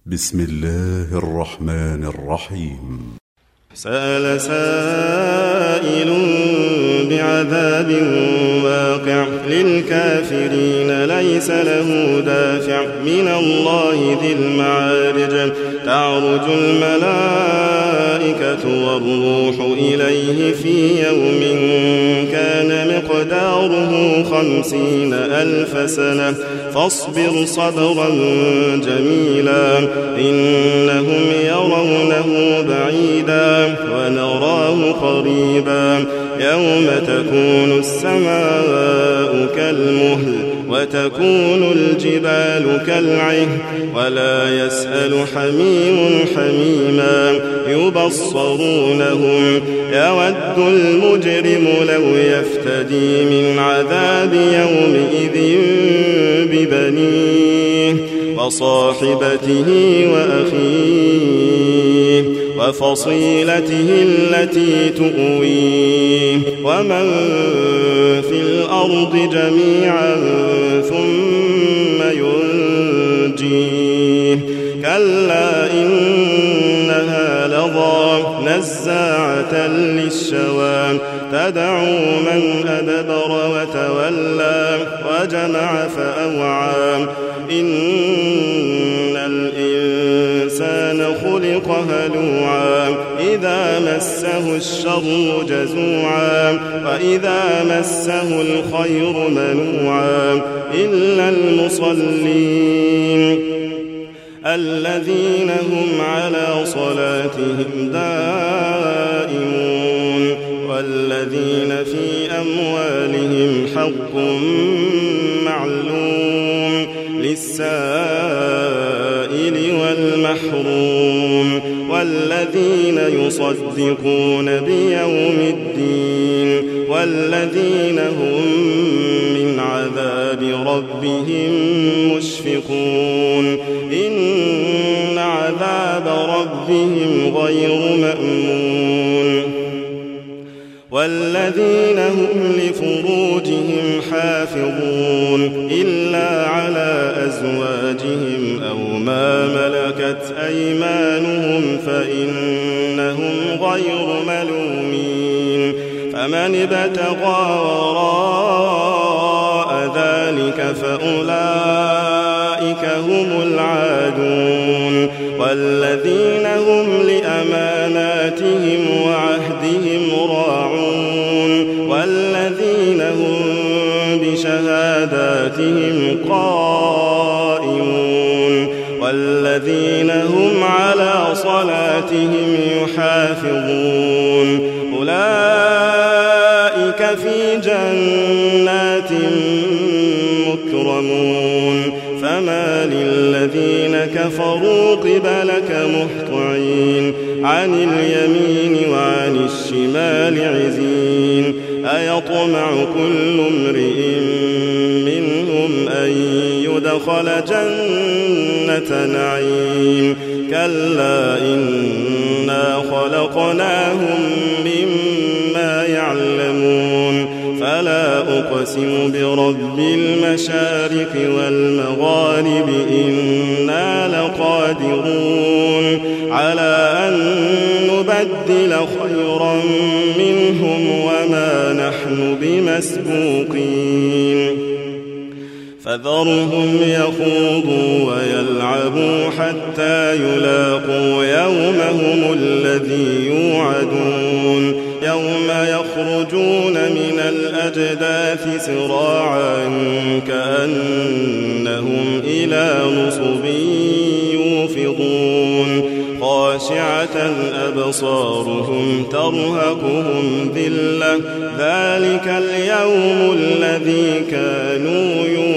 بسم الله الرحمن الرحيم. سأل سائل بعذاب واقع للكافرين ليس له دافع من الله ذي المعارج تعرج الملائكة والروح إليه في يوم كان مقداره 50,000 سنة فاصبر صبرا جميلا إنهم يرونه بعيدا ونراه قريبا يوم تكون السماء كالمهل وتكون الجبال كالعهن ولا يسأل حميم حميما يبصرونهم يود المجرم لو يفتدي من عذاب يومئذ ببنيه وصاحبته وأخيه وفصيلته التي تؤويه ومن في الأرض جميعا ثم ينجيه كلا إنها لظى نزاعة للشوى تدعو من أدبر وتولى وجمع فأوعى إن الإنسان خلق هلوعا إذا مسه الشر جزوعا وإذا مسه الخير منوعا إلا المصلين الذين هم على صلاتهم دائمون والذين في أموالهم حق معلوم للسائل والمحروم والذين يصدقون بيوم الدين والذين هم من عذاب ربهم مشفقون إن عذاب ربهم غير مأمون والذين هم لفروجهم حافظون إلا على أزواجهم أو ما ملكت أيمانهم فإنهم غير ملومين فمن ابتغى وراء ذلك فأولئك هم العادون والذين هم لأماناتهم وعهدهم راعون والذين هم بشهاداتهم قائمون والذين هم على صلاتهم يحافظون أولئك في جنات مكرمون فما للذين كفروا قبلك مهطعين عن اليمين وعن الشمال عزين أيطمع كل امرئ منهم أن يدخل جنة نعيم كلا إنا خلقناهم مما يعلمون فلا أقسم برب المشارق والمغارب إنا لقادرون على أن نبدل خيرا منهم وما نحن بمسبوقين فذرهم يخوضوا ويلعبوا حتى يلاقوا يومهم الذي يوعدون يوم يخرجون من الأجداث سراعا كأنهم إلى نصب يوفضون خاشعة أبصارهم ترهقهم ذلة ذلك اليوم الذي كانوا